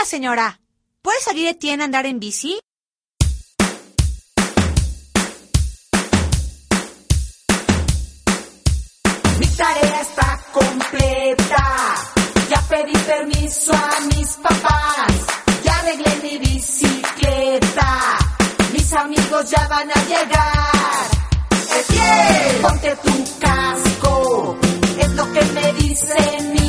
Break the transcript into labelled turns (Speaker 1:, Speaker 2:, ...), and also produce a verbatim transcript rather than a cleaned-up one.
Speaker 1: Hola, señora. ¿Puede salir Etienne a andar en bici?
Speaker 2: Mi tarea está completa. Ya pedí permiso a mis papás. Ya arreglé mi bicicleta. Mis amigos ya van a llegar. Etienne, ponte tu casco. Es lo que me dice mi